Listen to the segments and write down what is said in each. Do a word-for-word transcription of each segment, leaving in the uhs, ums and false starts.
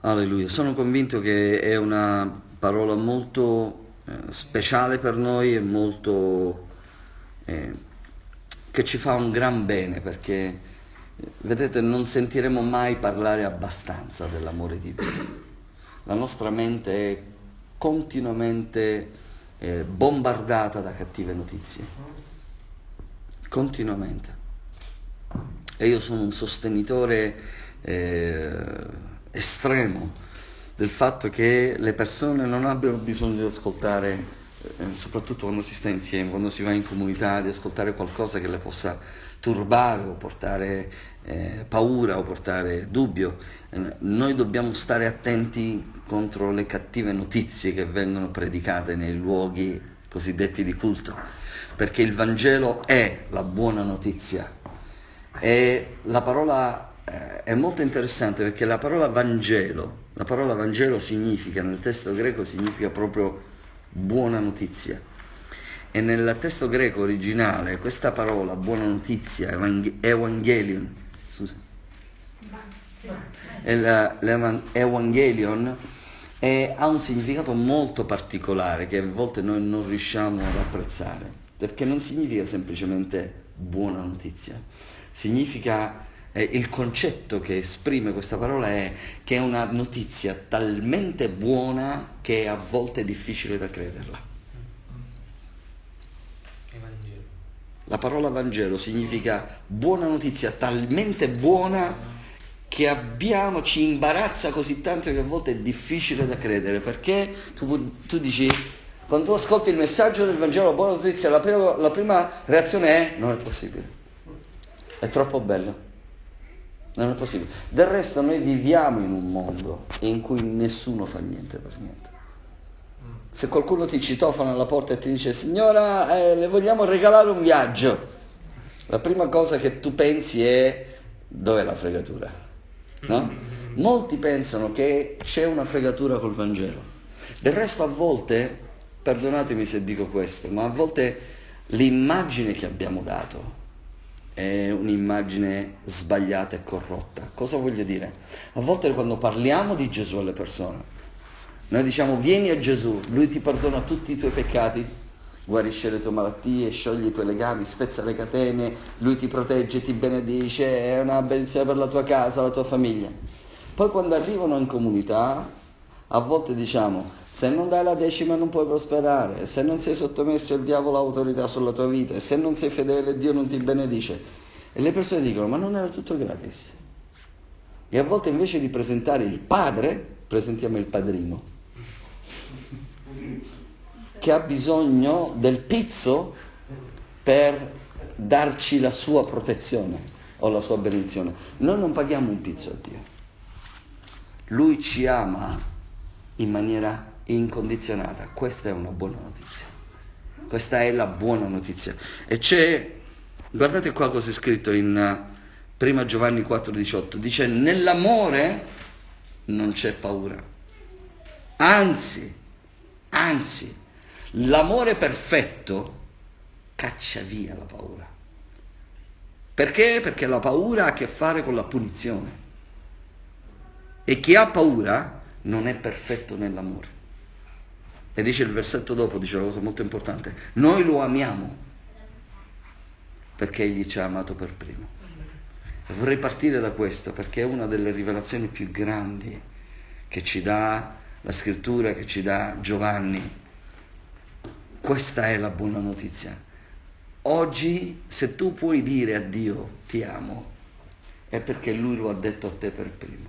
Alleluia, sono convinto che è una parola molto eh, speciale per noi e molto eh, che ci fa un gran bene perché eh, vedete non sentiremo mai parlare abbastanza dell'amore di Dio. La nostra mente è continuamente eh, bombardata da cattive notizie, continuamente. E io sono un sostenitore eh, estremo del fatto che le persone non abbiano bisogno di ascoltare, eh, soprattutto quando si sta insieme, quando si va in comunità, di ascoltare qualcosa che le possa turbare o portare eh, paura o portare dubbio. Eh, noi dobbiamo stare attenti contro le cattive notizie che vengono predicate nei luoghi cosiddetti di culto, perché il Vangelo è la buona notizia. E la parola eh, è molto interessante perché la parola Vangelo, la parola Vangelo significa, nel testo greco significa proprio buona notizia. E nel testo greco originale questa parola, buona notizia, evang- evangelion, scusa, l'evangelion è, ha un significato molto particolare che a volte noi non riusciamo ad apprezzare, perché non significa semplicemente buona notizia. Significa, eh, il concetto che esprime questa parola è che è una notizia talmente buona che a volte è difficile da crederla. La parola Vangelo significa buona notizia talmente buona che abbiamo, ci imbarazza così tanto che a volte è difficile da credere, perché tu, tu dici, quando tu ascolti il messaggio del Vangelo, la buona notizia, la prima, la prima reazione è non è possibile, è troppo bello, non è possibile. Del resto noi viviamo in un mondo in cui nessuno fa niente per niente. Se qualcuno ti citofona alla porta e ti dice signora eh, le vogliamo regalare un viaggio, la prima cosa che tu pensi è dov'è la fregatura, no? Molti pensano che c'è una fregatura col Vangelo. Del resto a volte, perdonatemi se dico questo, ma a volte l'immagine che abbiamo dato è un'immagine sbagliata e corrotta. Cosa voglio dire? A volte quando parliamo di Gesù alle persone, noi diciamo vieni a Gesù, lui ti perdona tutti i tuoi peccati, guarisce le tue malattie, scioglie i tuoi legami, spezza le catene, lui ti protegge, ti benedice, è una benedizione per la tua casa, la tua famiglia. Poi quando arrivano in comunità, a volte diciamo, se non dai la decima non puoi prosperare, se non sei sottomesso al diavolo ha autorità sulla tua vita, e se non sei fedele Dio non ti benedice. E le persone dicono, ma non era tutto gratis? E a volte invece di presentare il padre, presentiamo il padrino, che ha bisogno del pizzo per darci la sua protezione o la sua benedizione. Noi non paghiamo un pizzo a Dio. Lui ci ama in maniera incondizionata. Questa è una buona notizia. Questa è la buona notizia. E c'è, guardate qua cosa è scritto in prima Giovanni quattro diciotto, dice nell'amore non c'è paura. Anzi, anzi, l'amore perfetto caccia via la paura. Perché? Perché la paura ha a che fare con la punizione. E chi ha paura non è perfetto nell'amore. E dice il versetto dopo, dice una cosa molto importante. Noi lo amiamo perché egli ci ha amato per primo. E vorrei partire da questo perché è una delle rivelazioni più grandi che ci dà la scrittura, che ci dà Giovanni. Questa è la buona notizia. Oggi, se tu puoi dire a Dio ti amo, è perché Lui lo ha detto a te per primo.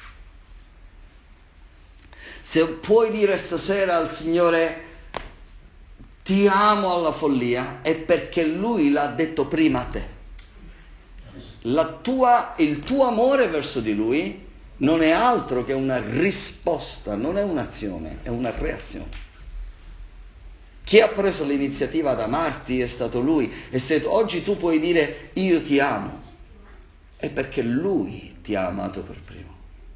Se puoi dire stasera al Signore ti amo alla follia, è perché Lui l'ha detto prima a te. La tua, il tuo amore verso di Lui non è altro che una risposta, non è un'azione, è una reazione. Chi ha preso l'iniziativa ad amarti è stato Lui, e se oggi tu puoi dire io ti amo, è perché Lui ti ha amato per primo.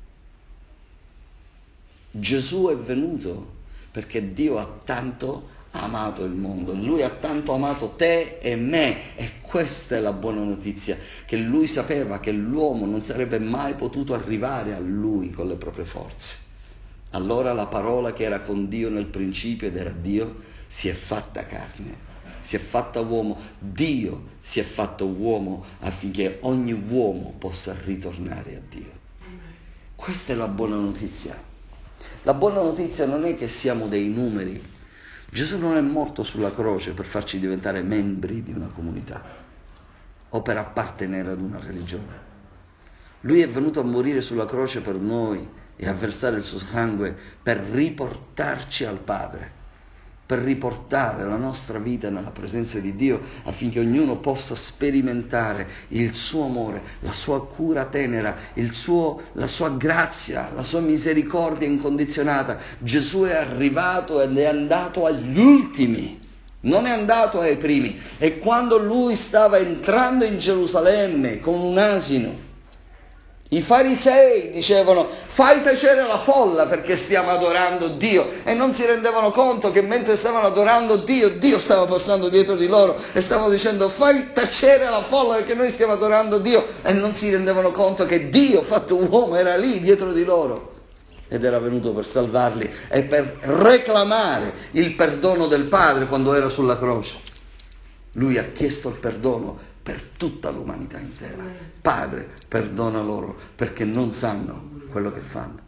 Gesù è venuto perché Dio ha tanto amato il mondo, Lui ha tanto amato te e me, e questa è la buona notizia, che Lui sapeva che l'uomo non sarebbe mai potuto arrivare a Lui con le proprie forze. Allora la parola che era con Dio nel principio ed era Dio si è fatta carne, si è fatta uomo, Dio si è fatto uomo affinché ogni uomo possa ritornare a Dio. Questa è la buona notizia. La buona notizia non è che siamo dei numeri. Gesù non è morto sulla croce per farci diventare membri di una comunità o per appartenere ad una religione. Lui è venuto a morire sulla croce per noi e a versare il suo sangue per riportarci al Padre, per riportare la nostra vita nella presenza di Dio, affinché ognuno possa sperimentare il suo amore, la sua cura tenera, il suo, la sua grazia, la sua misericordia incondizionata. Gesù è arrivato ed è andato agli ultimi, non è andato ai primi. E quando lui stava entrando in Gerusalemme con un asino, i farisei dicevano: fai tacere la folla perché stiamo adorando Dio, e non si rendevano conto che mentre stavano adorando Dio, Dio stava passando dietro di loro e stavano dicendo: fai tacere la folla perché noi stiamo adorando Dio, e non si rendevano conto che Dio fatto uomo era lì dietro di loro ed era venuto per salvarli e per reclamare il perdono del Padre quando era sulla croce. Lui ha chiesto il perdono per tutta l'umanità intera. Padre, perdona loro perché non sanno quello che fanno.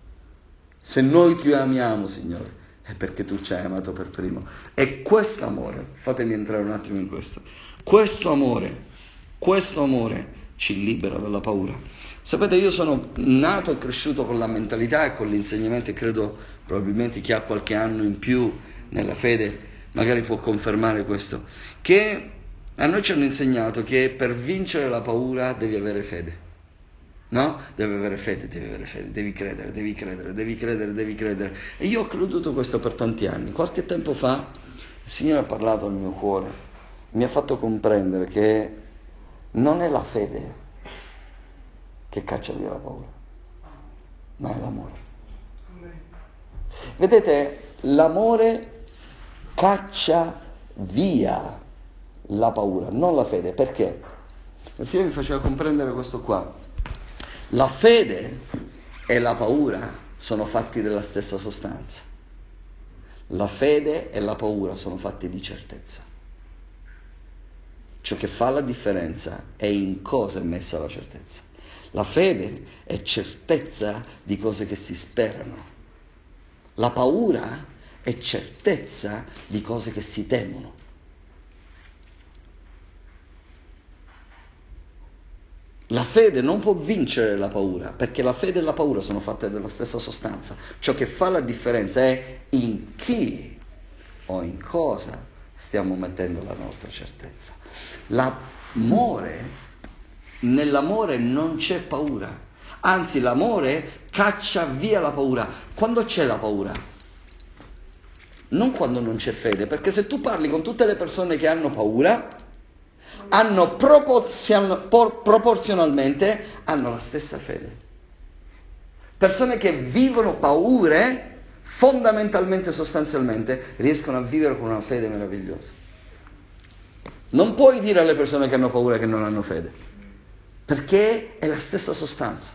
Se noi ti amiamo, Signore, è perché tu ci hai amato per primo. E questo amore, fatemi entrare un attimo in questo, questo amore, questo amore ci libera dalla paura. Sapete, io sono nato e cresciuto con la mentalità e con l'insegnamento, e credo probabilmente chi ha qualche anno in più nella fede magari può confermare questo, che a noi ci hanno insegnato che per vincere la paura devi avere fede, no? Devi avere fede, devi avere fede, devi credere, devi credere, devi credere, devi credere. E io ho creduto questo per tanti anni. Qualche tempo fa il Signore ha parlato al mio cuore, mi ha fatto comprendere che non è la fede che caccia via la paura, ma è l'amore. Vedete, l'amore caccia via la paura, non la fede. Perché? Il Signore mi faceva comprendere questo qua. La fede e la paura sono fatti della stessa sostanza. La fede e la paura sono fatti di certezza. Ciò che fa la differenza è in cosa è messa la certezza. La fede è certezza di cose che si sperano. La paura è certezza di cose che si temono. La fede non può vincere la paura, perché la fede e la paura sono fatte della stessa sostanza. Ciò che fa la differenza è in chi o in cosa stiamo mettendo la nostra certezza. L'amore, nell'amore non c'è paura, anzi l'amore caccia via la paura. Quando c'è la paura? Non quando non c'è fede, perché se tu parli con tutte le persone che hanno paura, hanno proporzionalmente hanno la stessa fede. Persone che vivono paure, fondamentalmente, sostanzialmente, riescono a vivere con una fede meravigliosa. Non puoi dire alle persone che hanno paura che non hanno fede, perché è la stessa sostanza.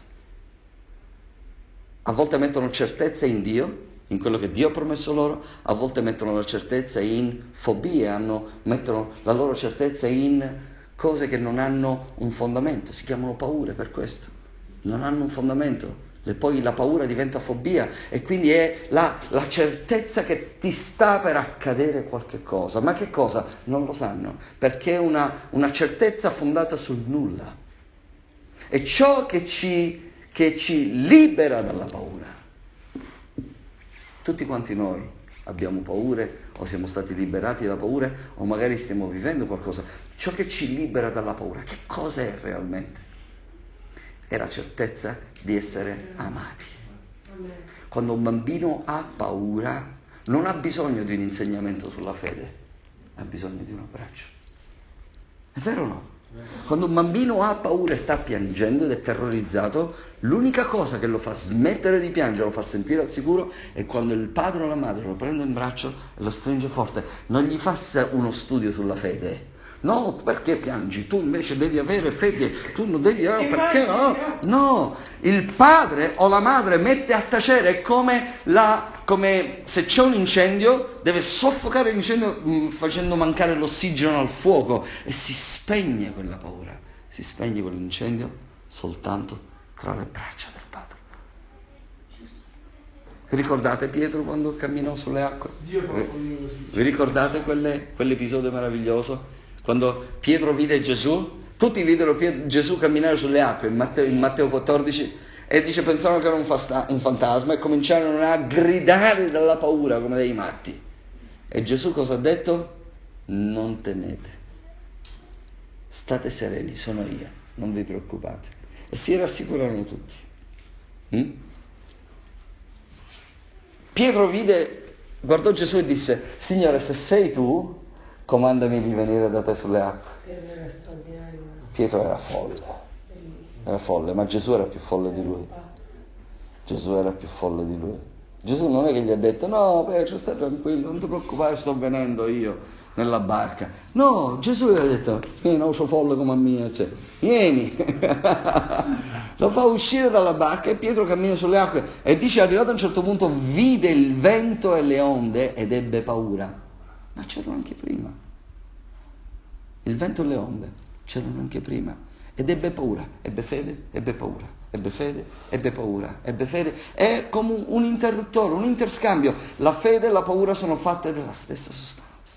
A volte mettono certezza in Dio, in quello che Dio ha promesso loro, a volte mettono la certezza in fobie, hanno, mettono la loro certezza in cose che non hanno un fondamento, si chiamano paure per questo, non hanno un fondamento, e poi la paura diventa fobia e quindi è la, la certezza che ti sta per accadere qualche cosa. Ma che cosa? Non lo sanno, perché è una, una certezza fondata sul nulla. È ciò che ci, che ci libera dalla paura. Tutti quanti noi abbiamo paure, o siamo stati liberati da paure, o magari stiamo vivendo qualcosa. Ciò che ci libera dalla paura, che cosa è realmente? È la certezza di essere amati. Quando un bambino ha paura, non ha bisogno di un insegnamento sulla fede, ha bisogno di un abbraccio. È vero o no? Quando un bambino ha paura e sta piangendo ed è terrorizzato, l'unica cosa che lo fa smettere di piangere, lo fa sentire al sicuro, è quando il padre o la madre lo prende in braccio e lo stringe forte. Non gli fa uno studio sulla fede. No, perché piangi? Tu invece devi avere fede, tu non devi avere, perché no? No, il padre o la madre mette a tacere, è come, la, come se c'è un incendio, deve soffocare l'incendio mh, facendo mancare l'ossigeno al fuoco e si spegne quella paura, si spegne quell'incendio soltanto tra le braccia del padre. Vi ricordate Pietro quando camminò sulle acque? Vi ricordate quelle, quell'episodio meraviglioso? Quando Pietro vide Gesù, tutti videro Pietro, Gesù camminare sulle acque in Matteo, in Matteo quattordici e dice pensavano che era un, fasta, un fantasma e cominciarono a gridare dalla paura come dei matti. E Gesù cosa ha detto? Non temete, state sereni, sono io, non vi preoccupate. E si rassicurarono tutti. Mm? Pietro vide, guardò Gesù e disse, Signore, se sei tu, comandami di venire da te sulle acque. Pietro era folle, era folle, ma Gesù era più folle di lui. Gesù era più folle di lui. Gesù non è che gli ha detto, no Pietro, stai tranquillo, non ti preoccupare, sto venendo io nella barca. No, Gesù gli ha detto, vieni, non sono folle come a mia, cioè, vieni. Lo fa uscire dalla barca e Pietro cammina sulle acque e dice, arrivato a un certo punto, vide il vento e le onde ed ebbe paura. Ma c'erano anche prima. Il vento e le onde c'erano anche prima. Ed ebbe paura, ebbe fede, ebbe paura, ebbe fede, ebbe paura, ebbe fede. È come un interruttore, un interscambio. La fede e la paura sono fatte della stessa sostanza.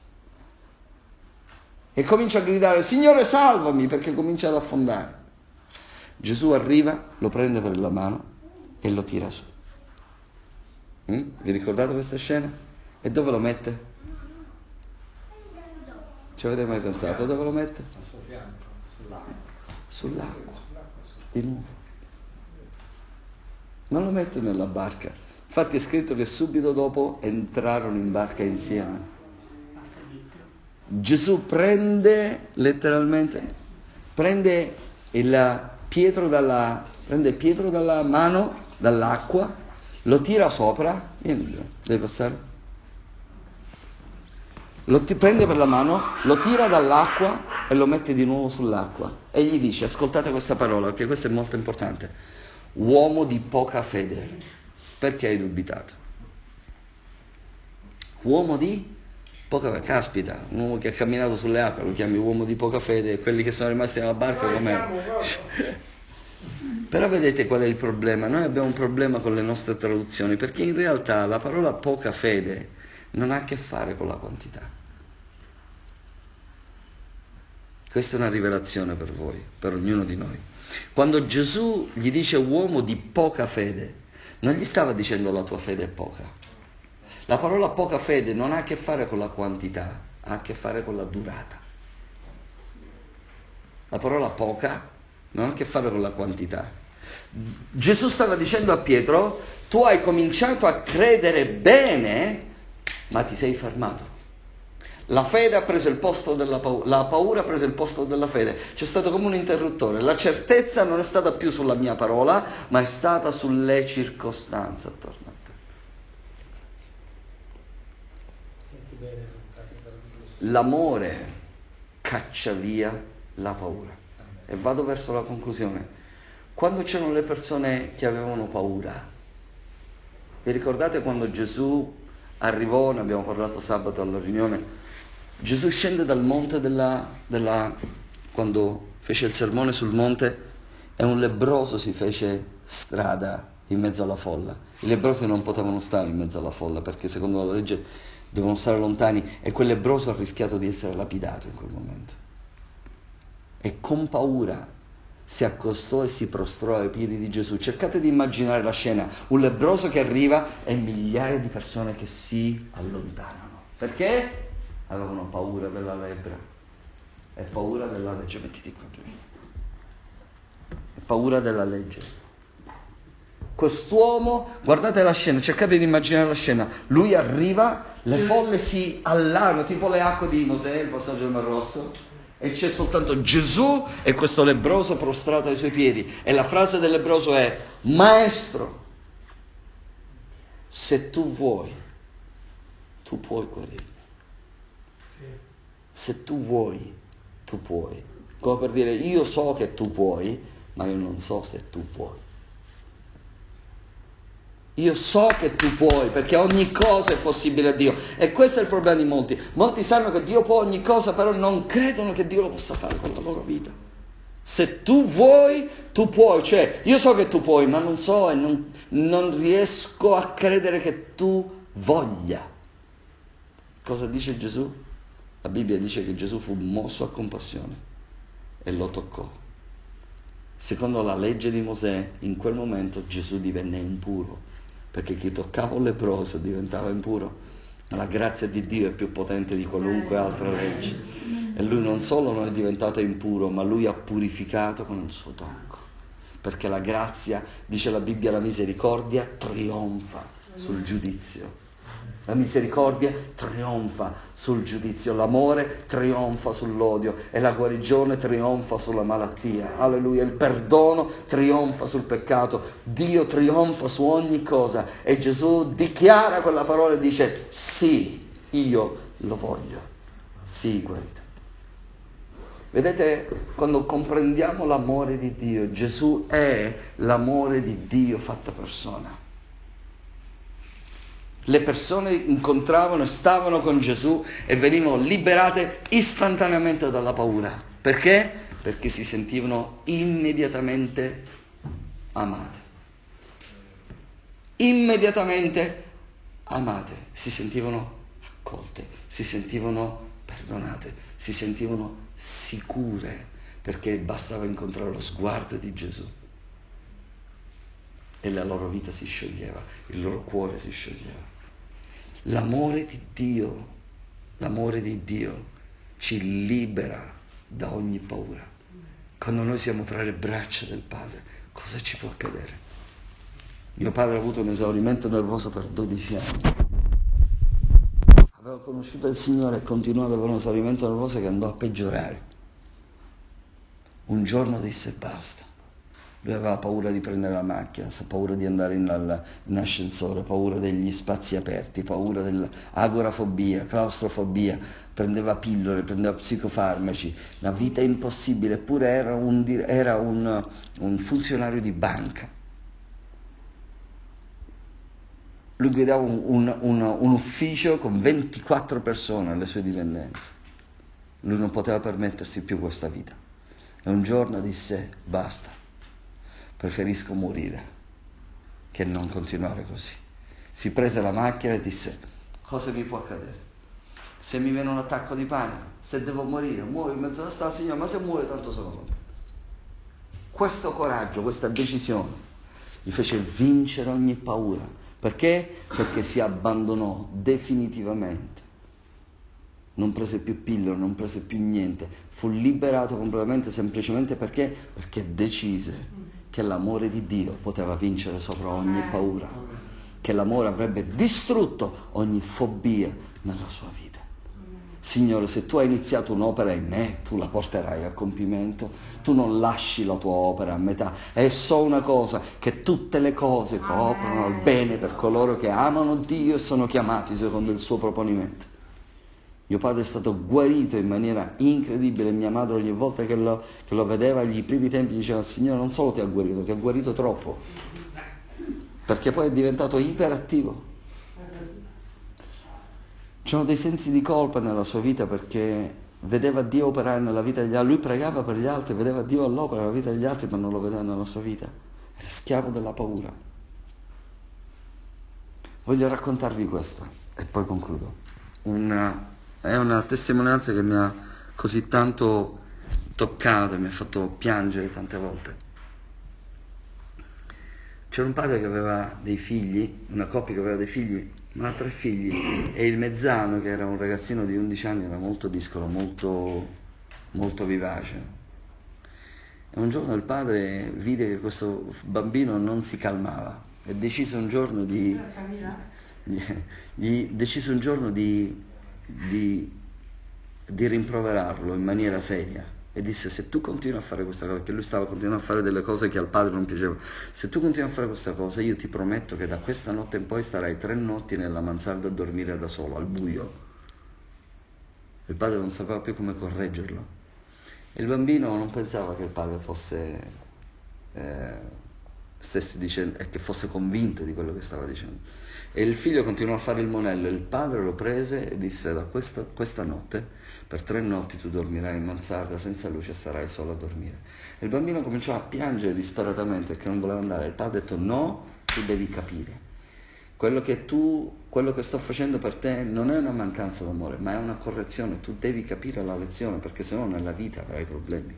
E comincia a gridare, Signore salvami, perché comincia ad affondare. Gesù arriva, lo prende per la mano e lo tira su. Mm? Vi ricordate questa scena? E dove lo mette? Ci avete mai pensato dove lo mette? Al suo fianco, sull'acqua. Sull'acqua, di nuovo. Non lo mette nella barca. Infatti è scritto che subito dopo entrarono in barca insieme. Gesù prende letteralmente, prende il Pietro dalla, prende Pietro dalla mano, dall'acqua, lo tira sopra, vieni, devi passare. Lo ti prende per la mano, lo tira dall'acqua e lo mette di nuovo sull'acqua. E gli dice, ascoltate questa parola, perché questa è molto importante. Uomo di poca fede, perché hai dubitato? Uomo di poca fede, caspita, un uomo che ha camminato sulle acque, lo chiami uomo di poca fede, e quelli che sono rimasti nella barca com'è? Però vedete qual è il problema? Noi abbiamo un problema con le nostre traduzioni, perché in realtà la parola poca fede non ha a che fare con la quantità. Questa è una rivelazione per voi, per ognuno di noi. Quando Gesù gli dice uomo di poca fede, non gli stava dicendo la tua fede è poca. La parola poca fede non ha a che fare con la quantità, ha a che fare con la durata. La parola poca non ha a che fare con la quantità. Gesù stava dicendo a Pietro, tu hai cominciato a credere bene, ma ti sei fermato. La fede ha preso il posto della paura, la paura ha preso il posto della fede. C'è stato come un interruttore. La certezza non è stata più sulla mia parola, ma è stata sulle circostanze attorno a te. L'amore caccia via la paura. E vado verso la conclusione. Quando c'erano le persone che avevano paura, vi ricordate quando Gesù arrivò, ne abbiamo parlato sabato alla riunione, Gesù scende dal monte della, della, quando fece il sermone sul monte, e un lebbroso si fece strada in mezzo alla folla. I lebbrosi non potevano stare in mezzo alla folla perché secondo la legge dovevano stare lontani, e quel lebbroso ha rischiato di essere lapidato in quel momento. E con paura si accostò e si prostrò ai piedi di Gesù. Cercate di immaginare la scena, un lebbroso che arriva e migliaia di persone che si allontanano. Perché? Avevano paura della lebbra e paura della legge. Mettiti qua, e paura della legge. Quest'uomo, guardate la scena, cercate di immaginare la scena. Lui arriva, le folle si allargano, tipo le acque di Mosè, il passaggio del Mar Rosso, e e c'è soltanto Gesù e questo lebbroso prostrato ai suoi piedi. E la frase del lebbroso è: Maestro, se tu vuoi, tu puoi guarirmi. Sì. Se tu vuoi, tu puoi. Come per dire, io so che tu puoi, ma io non so se tu puoi. Io so che tu puoi, perché ogni cosa è possibile a Dio. E questo è il problema di molti. Molti sanno che Dio può ogni cosa, però non credono che Dio lo possa fare con la loro vita. Se tu vuoi, tu puoi. Cioè, io so che tu puoi, ma non so e non, non riesco a credere che tu voglia. Cosa dice Gesù? La Bibbia dice che Gesù fu mosso a compassione e lo toccò. Secondo la legge di Mosè, in quel momento Gesù divenne impuro, perché chi toccava un leproso diventava impuro. Ma la grazia di Dio è più potente di qualunque altra legge. E lui non solo non è diventato impuro, ma lui ha purificato con il suo tocco. Perché la grazia, dice la Bibbia, la misericordia trionfa sul giudizio. La misericordia trionfa sul giudizio, l'amore trionfa sull'odio e la guarigione trionfa sulla malattia. Alleluia, il perdono trionfa sul peccato, Dio trionfa su ogni cosa e Gesù dichiara quella parola e dice: sì, io lo voglio, sii guarito. Vedete, quando comprendiamo l'amore di Dio, Gesù è l'amore di Dio fatta persona. Le persone incontravano e stavano con Gesù e venivano liberate istantaneamente dalla paura. Perché? Perché si sentivano immediatamente amate. Immediatamente amate. Si sentivano accolte, si sentivano perdonate, si sentivano sicure, perché bastava incontrare lo sguardo di Gesù. E la loro vita si scioglieva, il loro cuore si scioglieva. L'amore di Dio, l'amore di Dio ci libera da ogni paura. Quando noi siamo tra le braccia del Padre, cosa ci può accadere? Mio padre ha avuto un esaurimento nervoso per dodici anni. Aveva conosciuto il Signore e continuò ad avere un esaurimento nervoso che andò a peggiorare. Un giorno disse basta. Lui aveva paura di prendere la macchina, paura di andare in, in ascensore, paura degli spazi aperti, paura dell'agorafobia, claustrofobia, prendeva pillole, prendeva psicofarmaci, la vita impossibile, eppure era un, era un, un funzionario di banca. Lui guidava un, un, un, un ufficio con ventiquattro persone alle sue dipendenze. Lui non poteva permettersi più questa vita. E un giorno disse basta. Preferisco morire che non continuare così. Si prese la macchina e disse: cosa mi può accadere? Se mi viene un attacco di panico, se devo morire, muoio in mezzo alla strada, Signore, ma se muoio tanto sono contento. Questo coraggio, questa decisione gli fece vincere ogni paura. Perché? Perché si abbandonò definitivamente. Non prese più pillole, non prese più niente. Fu liberato completamente semplicemente perché? Perché decise che l'amore di Dio poteva vincere sopra ogni paura, che l'amore avrebbe distrutto ogni fobia nella sua vita. Signore, se tu hai iniziato un'opera in me, tu la porterai a compimento, tu non lasci la tua opera a metà. E so una cosa, che tutte le cose cooperano al bene per coloro che amano Dio e sono chiamati secondo il suo proponimento. Mio padre è stato guarito in maniera incredibile. Mia madre ogni volta che lo, che lo vedeva agli primi tempi diceva: Signore, non solo ti ha guarito, ti ha guarito troppo, perché poi è diventato iperattivo. C'erano dei sensi di colpa nella sua vita perché vedeva Dio operare nella vita degli altri. Lui pregava per gli altri, vedeva Dio all'opera nella vita degli altri, ma non lo vedeva nella sua vita. Era schiavo della paura. Voglio raccontarvi questo e poi concludo. Una È una testimonianza che mi ha così tanto toccato e mi ha fatto piangere tante volte. C'era un padre che aveva dei figli, una coppia che aveva dei figli, ma tre figli, e il mezzano, che era un ragazzino di undici anni, era molto discolo, molto, molto vivace. E un giorno il padre vide che questo bambino non si calmava e decise un giorno di... Gli, gli decise un giorno di... di di rimproverarlo in maniera seria e disse: se tu continui a fare questa cosa, perché lui stava continuando a fare delle cose che al padre non piacevano, se tu continui a fare questa cosa io ti prometto che da questa notte in poi starai tre notti nella mansarda a dormire da solo, al buio. Il padre non sapeva più come correggerlo e il bambino non pensava che il padre fosse eh, stesse dicendo e che fosse convinto di quello che stava dicendo, e il figlio continuò a fare il monello. Il padre lo prese e disse: da questa, questa notte per tre notti tu dormirai in mansarda senza luce e sarai solo a dormire. E il bambino cominciò a piangere disperatamente perché non voleva andare. Il padre ha detto: no, tu devi capire, quello che tu quello che sto facendo per te non è una mancanza d'amore, ma è una correzione. Tu devi capire la lezione, perché sennò nella vita avrai problemi.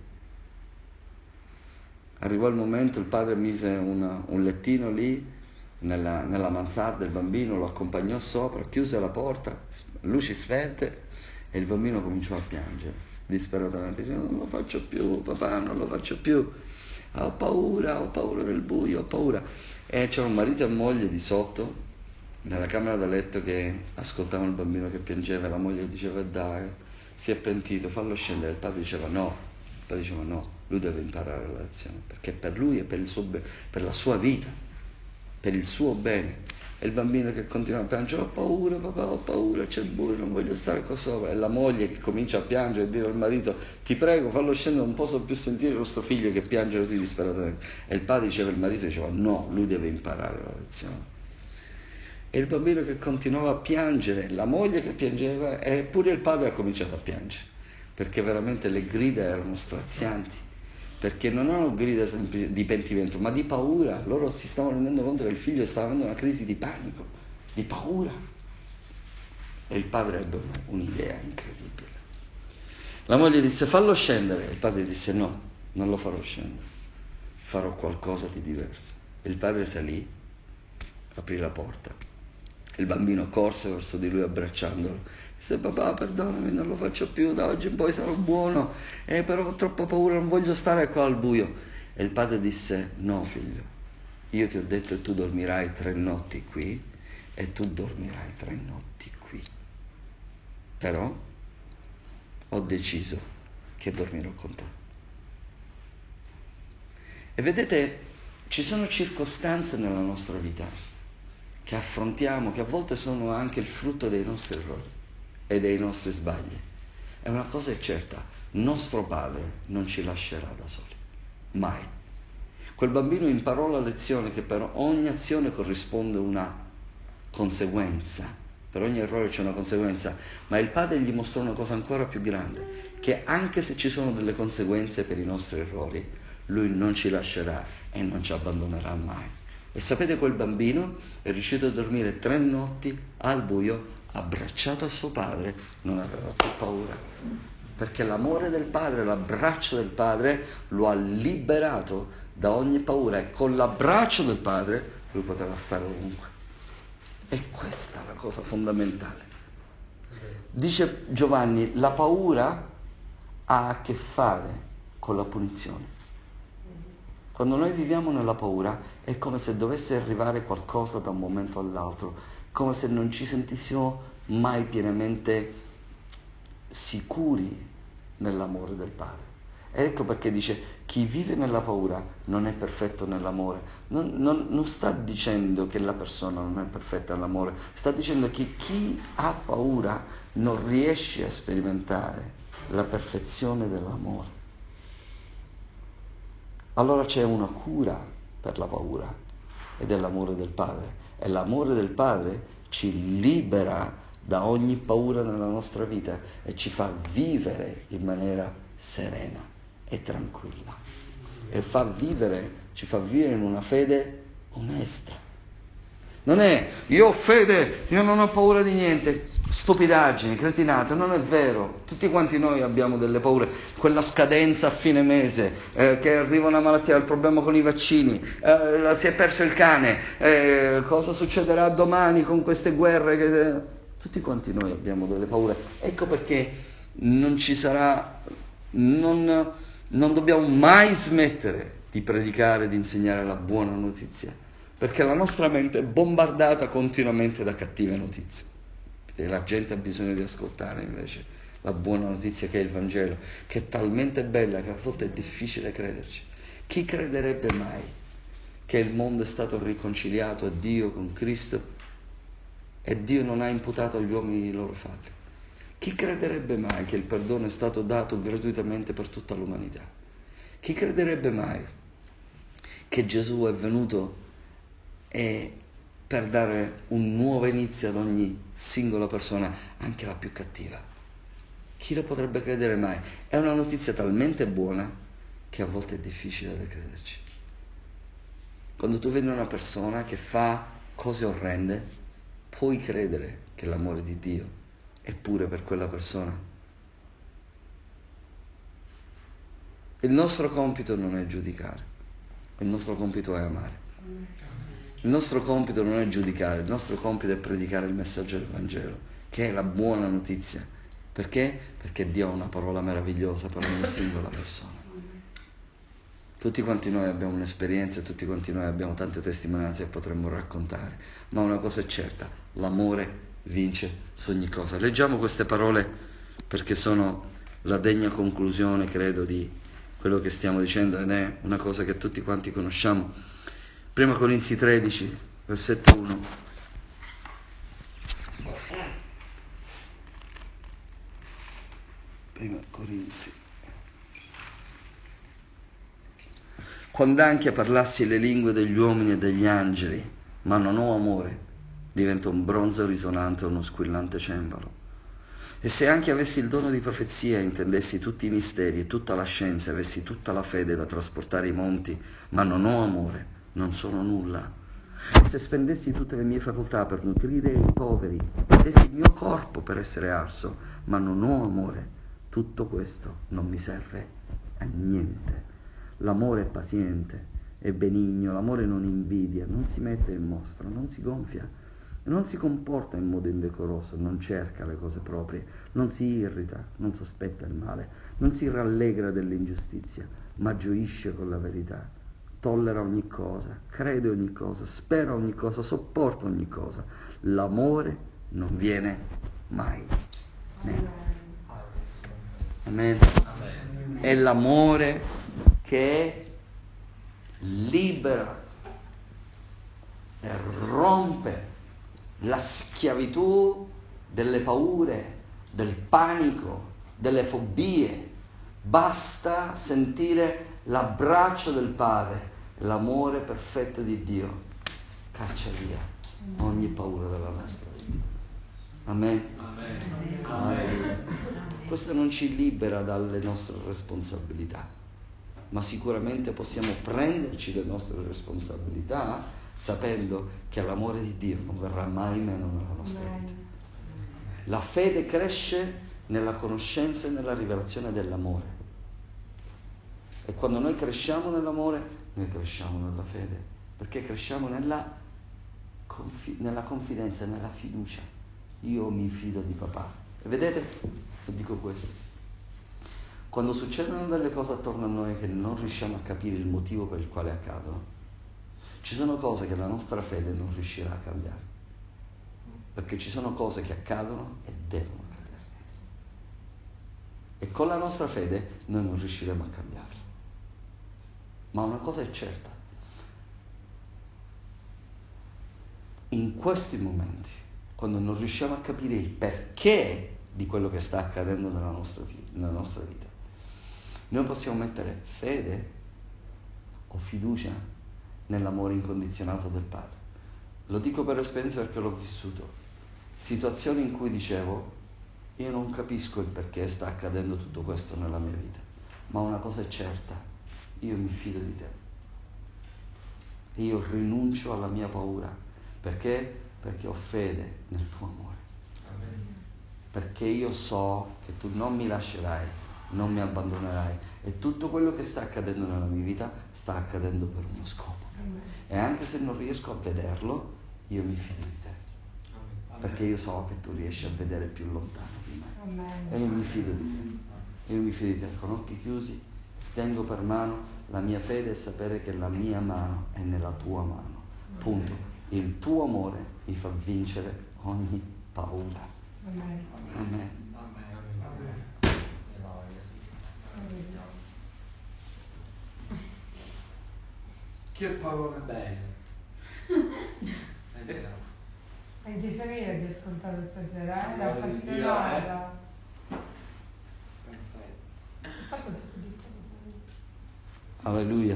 Arrivò il momento, il padre mise una, un lettino lì nella, nella mansarda, il bambino lo accompagnò sopra, chiuse la porta, luci spente, e il bambino cominciò a piangere disperatamente, dicendo: non lo faccio più, papà, non lo faccio più, ho paura, ho paura del buio, ho paura. E c'era un marito e moglie di sotto nella camera da letto che ascoltavano il bambino che piangeva, e la moglie diceva: dai, si è pentito, fallo scendere. Il padre diceva no, il padre diceva no, lui deve imparare la lezione, perché per lui e per, il suo be- per la sua vita, per il suo bene. E il bambino che continua a piangere: ho paura papà, ho paura, c'è il buio, non voglio stare qua sopra. E la moglie che comincia a piangere e dire al marito: ti prego, fallo scendere, non posso più sentire questo figlio che piange così disperatamente. E il padre diceva, il marito diceva no, lui deve imparare la lezione. E il bambino che continuava a piangere, la moglie che piangeva, e pure il padre ha cominciato a piangere, perché veramente le grida erano strazianti, perché non erano grida di pentimento, ma di paura. Loro si stavano rendendo conto che il figlio stava avendo una crisi di panico, di paura. E il padre ebbe un'idea incredibile. La moglie disse: fallo scendere. Il padre disse: no, non lo farò scendere, farò qualcosa di diverso. E il padre salì, aprì la porta. Il bambino corse verso di lui abbracciandolo. Disse: papà, perdonami, non lo faccio più, da oggi in poi sarò buono, eh, però ho troppa paura, non voglio stare qua al buio. E il padre disse: no figlio, io ti ho detto che tu dormirai tre notti qui, e tu dormirai tre notti qui, però ho deciso che dormirò con te. E vedete, ci sono circostanze nella nostra vita che affrontiamo, che a volte sono anche il frutto dei nostri errori e dei nostri sbagli. E una cosa è certa: nostro Padre non ci lascerà da soli, mai. Quel bambino imparò la lezione che per ogni azione corrisponde una conseguenza, per ogni errore c'è una conseguenza, ma il Padre gli mostrò una cosa ancora più grande, che anche se ci sono delle conseguenze per i nostri errori, Lui non ci lascerà e non ci abbandonerà mai. E sapete, quel bambino è riuscito a dormire tre notti al buio, abbracciato a suo padre, non aveva più paura, perché l'amore del padre, l'abbraccio del padre lo ha liberato da ogni paura, e con l'abbraccio del padre lui poteva stare ovunque. E questa è la cosa fondamentale. Dice Giovanni: la paura ha a che fare con la punizione. Quando noi viviamo nella paura è come se dovesse arrivare qualcosa da un momento all'altro, come se non ci sentissimo mai pienamente sicuri nell'amore del Padre. E ecco perché dice: chi vive nella paura non è perfetto nell'amore. Non, non, non sta dicendo che la persona non è perfetta nell'amore, sta dicendo che chi ha paura non riesce a sperimentare la perfezione dell'amore. Allora c'è una cura per la paura, ed è l'amore del Padre. E l'amore del Padre ci libera da ogni paura nella nostra vita e ci fa vivere in maniera serena e tranquilla. E fa vivere, ci fa vivere in una fede onesta. Non è io ho fede, io non ho paura di niente, stupidaggini, cretinate, non è vero. Tutti quanti noi abbiamo delle paure, quella scadenza a fine mese, eh, che arriva una malattia, il problema con i vaccini, eh, si è perso il cane, eh, cosa succederà domani con queste guerre, che... tutti quanti noi abbiamo delle paure. Ecco perché non ci sarà, non, non dobbiamo mai smettere di predicare, di insegnare la buona notizia, perché la nostra mente è bombardata continuamente da cattive notizie e la gente ha bisogno di ascoltare invece la buona notizia che è il Vangelo, che è talmente bella che a volte è difficile crederci. Chi crederebbe mai che il mondo è stato riconciliato a Dio con Cristo e Dio non ha imputato agli uomini i loro falli? Chi crederebbe mai che il perdono è stato dato gratuitamente per tutta l'umanità? Chi crederebbe mai che Gesù è venuto e per dare un nuovo inizio ad ogni singola persona, anche la più cattiva? Chi lo potrebbe credere mai? È una notizia talmente buona che a volte è difficile da crederci. Quando tu vedi una persona che fa cose orrende, puoi credere che l'amore di Dio è pure per quella persona. Il nostro compito non è giudicare, il nostro compito è amare. Il nostro compito non è giudicare, il nostro compito è predicare il messaggio del Vangelo, che è la buona notizia. Perché? Perché Dio ha una parola meravigliosa per ogni singola persona. Tutti quanti noi abbiamo un'esperienza e tutti quanti noi abbiamo tante testimonianze che potremmo raccontare, ma una cosa è certa: l'amore vince su ogni cosa. Leggiamo queste parole perché sono la degna conclusione, credo, di quello che stiamo dicendo, ed è una cosa che tutti quanti conosciamo. Prima Corinzi tredici, versetto uno. Prima Corinzi. Quando anche parlassi le lingue degli uomini e degli angeli, ma non ho amore, divento un bronzo risonante o uno squillante cembalo. E se anche avessi il dono di profezia, intendessi tutti i misteri e tutta la scienza, avessi tutta la fede da trasportare i monti, ma non ho amore, non sono nulla. E se spendessi tutte le mie facoltà per nutrire i poveri, e dessi il mio corpo per essere arso, ma non ho amore, tutto questo non mi serve a niente. L'amore è paziente, è benigno, l'amore non invidia, non si mette in mostra, non si gonfia, non si comporta in modo indecoroso, non cerca le cose proprie, non si irrita, non sospetta il male, non si rallegra dell'ingiustizia, ma gioisce con la verità, tollera ogni cosa, crede ogni cosa, spera ogni cosa, sopporta ogni cosa. L'amore non viene mai meno. Amen. Amen. È l'amore che libera e rompe la schiavitù delle paure, del panico, delle fobie. Basta sentire l'abbraccio del Padre, l'amore perfetto di Dio caccia via ogni paura della nostra vita. Amen. Amen. Amen. Questo non ci libera dalle nostre responsabilità, ma sicuramente possiamo prenderci le nostre responsabilità sapendo che l'amore di Dio non verrà mai meno nella nostra vita. La fede cresce nella conoscenza e nella rivelazione dell'amore. E quando noi cresciamo nell'amore, noi cresciamo nella fede, perché cresciamo nella, confi- nella confidenza, nella fiducia. Io mi fido di papà. E vedete, vi dico questo. Quando succedono delle cose attorno a noi che non riusciamo a capire il motivo per il quale accadono, ci sono cose che la nostra fede non riuscirà a cambiare, perché ci sono cose che accadono e devono accadere, e con la nostra fede noi non riusciremo a cambiarle. Ma una cosa è certa: in questi momenti, quando non riusciamo a capire il perché di quello che sta accadendo nella nostra, nella nostra vita, noi possiamo mettere fede o fiducia nell'amore incondizionato del Padre. Lo dico per esperienza perché l'ho vissuto. Situazioni in cui dicevo: io non capisco il perché sta accadendo tutto questo nella mia vita, ma una cosa è certa: io mi fido di te. E io rinuncio alla mia paura. Perché? Perché ho fede nel tuo amore. Amen. Perché io so che tu non mi lascerai, non mi abbandonerai, e tutto quello che sta accadendo nella mia vita sta accadendo per uno scopo. Amen. E anche se non riesco a vederlo, io mi fido di te. Amen. Perché io so che tu riesci a vedere più lontano di me. Amen. E io mi fido di te. Io mi fido di te. Con occhi chiusi tengo per mano la mia fede e sapere che la mia mano è nella tua mano. Punto. Il tuo amore mi fa vincere ogni paura. Amen. Amen. Amen. Amen. Che parole belle. È vero. Anche Samira ti ascoltato stasera, eh? Era Gloria a Dio, appassionata. Perfetto. Ha fatto un sacco di cose. Alleluia.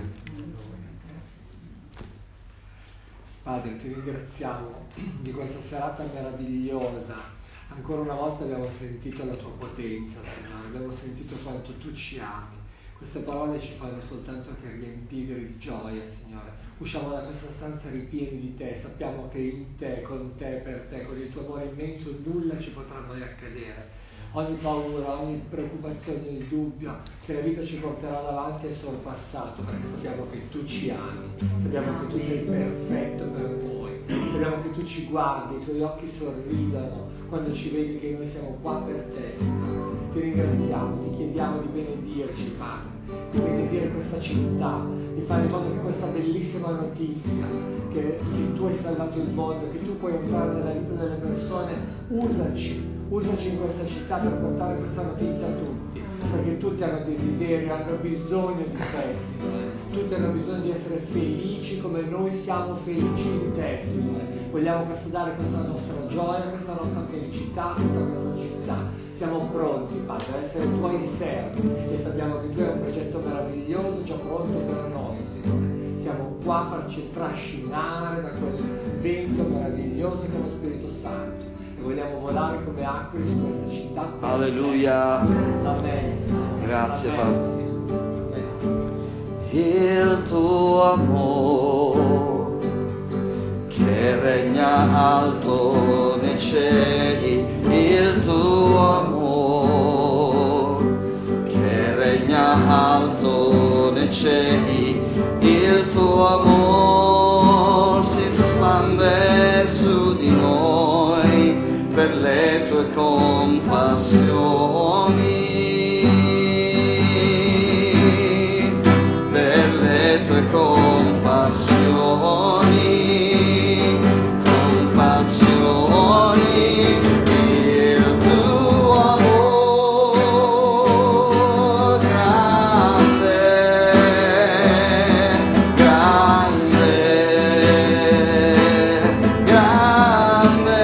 Padre, ti ringraziamo di questa serata meravigliosa. Ancora una volta abbiamo sentito la tua potenza, Signore, abbiamo sentito quanto tu ci ami. Queste parole ci fanno soltanto che riempire di gioia, Signore. Usciamo da questa stanza ripieni di te, sappiamo che in te, con te, per te, con il tuo amore immenso, nulla ci potrà mai accadere. Ogni paura, ogni preoccupazione, ogni dubbio che la vita ci porterà davanti è sorpassato, perché sappiamo che tu ci ami, sappiamo che tu sei perfetto per noi, sappiamo che tu ci guardi, i tuoi occhi sorridono quando ci vedi che noi siamo qua per te, Signore. Ti ringraziamo, ti chiediamo di benedirci, Padre, di benedire questa città, di fare in modo che questa bellissima notizia, che, che tu hai salvato il mondo, che tu puoi entrare nella vita delle persone, usaci. Usaci in questa città per portare questa notizia a tutti, perché tutti hanno desiderio, hanno bisogno di te, Signore. Tutti hanno bisogno di essere felici come noi siamo felici in te, Signore. Vogliamo dare questa nostra gioia, questa nostra felicità a tutta questa città. Siamo pronti, Padre, ad essere tuoi servi e sappiamo che tu hai un progetto meraviglioso già pronto per noi, Signore. Siamo qua a farci trascinare da quel vento meraviglioso che è lo Spirito Santo. Vogliamo volare come acque su questa città. Alleluia. Amen. Grazie, Amen. Padre. Amen. Il tuo amore che regna alto nei cieli, il tuo amore che regna alto nei cieli, il tuo amore si spande su di noi per le tue compassioni, per le tue compassioni, compassioni, il tuo amor grande, grande, grande.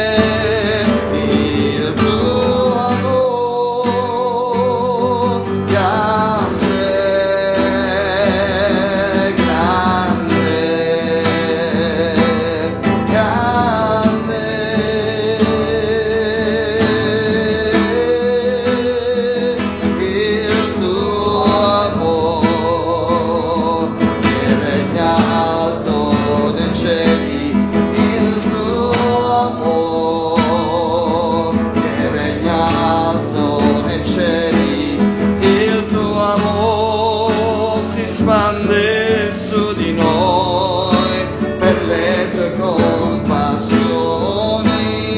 Spande su di noi per le tue compassioni,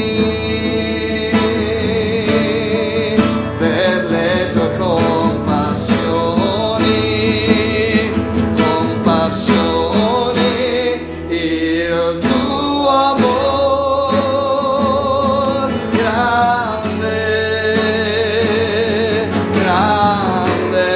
per le tue compassioni, compassioni, il tuo amor grande, grande.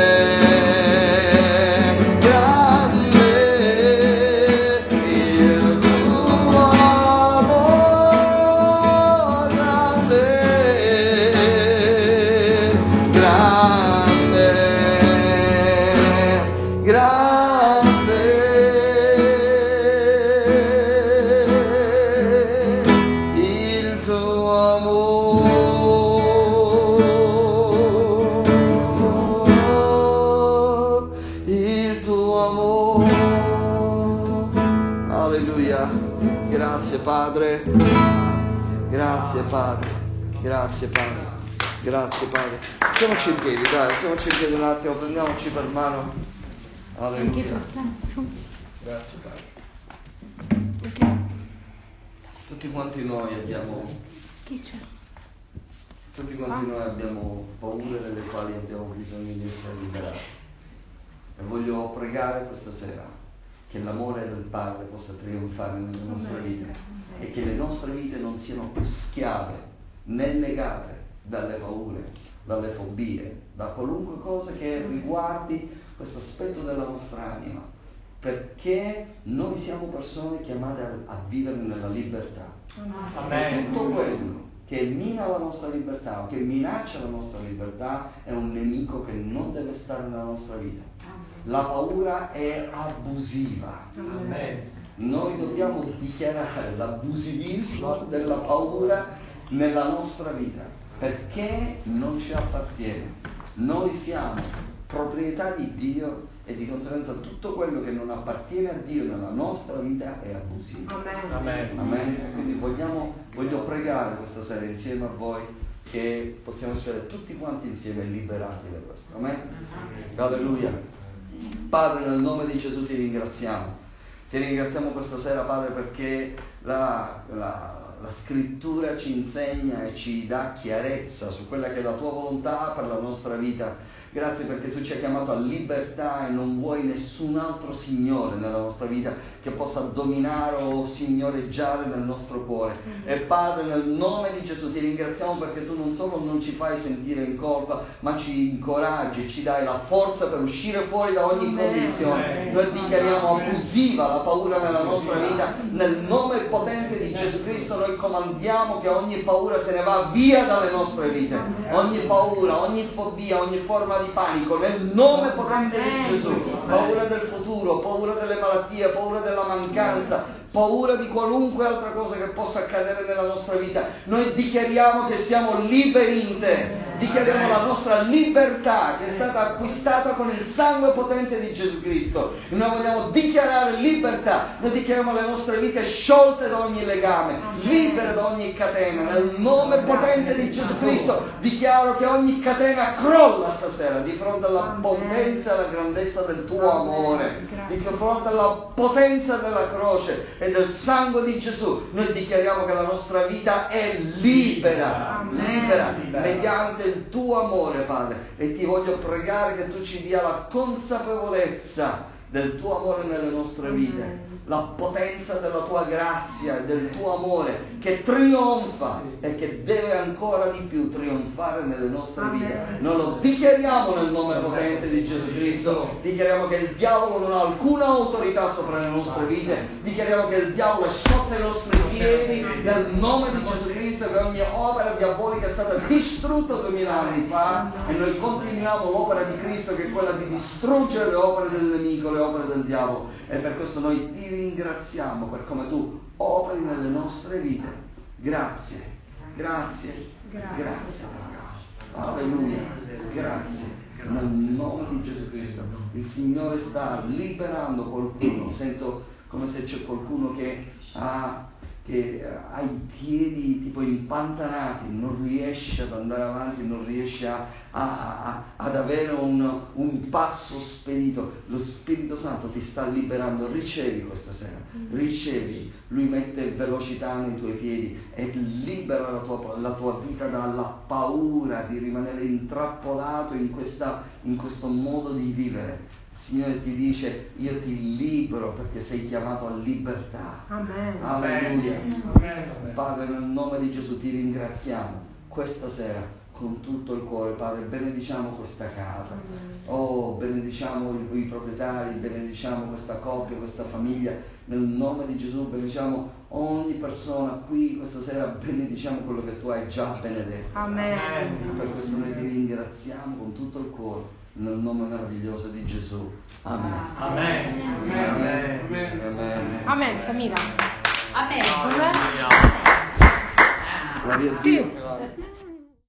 Grazie Padre, grazie Padre, grazie Padre, grazie Padre. Alziamoci in piedi, dai, alziamoci in piedi un attimo, prendiamoci per mano. Alleluia. Grazie Padre. Tutti quanti noi abbiamo, tutti quanti noi abbiamo paure delle quali abbiamo bisogno di essere liberati. E voglio pregare questa sera che l'amore del Padre possa trionfare nelle nostre vite e che le nostre vite non siano più schiave né legate dalle paure, dalle fobie, da qualunque cosa che riguardi questo aspetto della nostra anima, perché noi siamo persone chiamate a, a vivere nella libertà. Amen. E tutto quello che mina la nostra libertà o che minaccia la nostra libertà è un nemico che non deve stare nella nostra vita. La paura è abusiva. Amen. Noi dobbiamo dichiarare l'abusivismo della paura nella nostra vita, perché non ci appartiene. Noi siamo proprietà di Dio e di conseguenza tutto quello che non appartiene a Dio nella nostra vita è abusivo. Amen. Amen. Amen. Quindi vogliamo, voglio pregare questa sera insieme a voi che possiamo essere tutti quanti insieme liberati da questo. Amen. Alleluia. Padre, nel nome di Gesù ti ringraziamo. Ti ringraziamo questa sera, Padre, perché la, la, la scrittura ci insegna e ci dà chiarezza su quella che è la tua volontà per la nostra vita. Grazie perché tu ci hai chiamato a libertà e non vuoi nessun altro Signore nella nostra vita che possa dominare o signoreggiare nel nostro cuore. E Padre, nel nome di Gesù ti ringraziamo perché tu non solo non ci fai sentire in colpa, ma ci incoraggi, ci dai la forza per uscire fuori da ogni condizione. Noi dichiariamo abusiva la paura nella nostra vita. Nel nome potente di Gesù Cristo noi comandiamo che ogni paura se ne va via dalle nostre vite. Ogni paura, ogni fobia, ogni forma di panico, nel nome potente di Gesù. Paura del futuro, paura delle malattie, paura della mancanza, paura di qualunque altra cosa che possa accadere nella nostra vita. Noi dichiariamo che siamo liberi in te. Dichiariamo la nostra libertà che è stata acquistata con il sangue potente di Gesù Cristo. Noi vogliamo dichiarare libertà. Noi dichiariamo le nostre vite sciolte da ogni legame, libere da ogni catena. Nel nome potente di Gesù Cristo dichiaro che ogni catena crolla stasera di fronte alla potenza e alla grandezza del tuo amore, di fronte alla potenza della croce e del sangue di Gesù. Noi dichiariamo che la nostra vita è libera, libera, mediante il tuo amore, Padre, e ti voglio pregare che tu ci dia la consapevolezza del tuo amore nelle nostre vite, la potenza della tua grazia e del tuo amore che trionfa e che deve ancora di più trionfare nelle nostre vite. Noi lo dichiariamo nel nome potente di Gesù Cristo. Dichiariamo che il diavolo non ha alcuna autorità sopra le nostre vite. Dichiariamo che il diavolo è sotto i nostri piedi nel nome di Gesù Cristo, che ogni opera diabolica è stata distrutta duemila anni fa e noi continuiamo l'opera di Cristo, che è quella di distruggere le opere del nemico, le opere del diavolo. E per questo noi ti ringraziamo per come tu operi nelle nostre vite. Grazie, grazie, grazie, grazie. Alleluia, grazie. Nel nome di Gesù Cristo. Il Signore sta liberando qualcuno. Sento come se c'è qualcuno che ha, che ha i piedi tipo impantanati, non riesce ad andare avanti, non riesce a, a, a, ad avere un, un passo spedito. Lo Spirito Santo ti sta liberando. Ricevi questa sera, ricevi. Lui mette velocità nei tuoi piedi e libera la tua, la tua vita dalla paura di rimanere intrappolato in, questa, in questo modo di vivere. Il Signore ti dice: io ti libero perché sei chiamato a libertà. Amen. Alleluia. Amen. Padre, nel nome di Gesù ti ringraziamo questa sera con tutto il cuore. Padre, benediciamo questa casa. Oh, benediciamo i, i proprietari, benediciamo questa coppia, questa famiglia. Nel nome di Gesù benediciamo ogni persona qui questa sera, benediciamo quello che tu hai già benedetto. Amen. Per questo noi ti ringraziamo con tutto il cuore. Nel nome meraviglioso di Gesù. Amen. Amen. Amen. Amen. Amen. Amen. Amen, Samira. Amen. Gloria a Dio.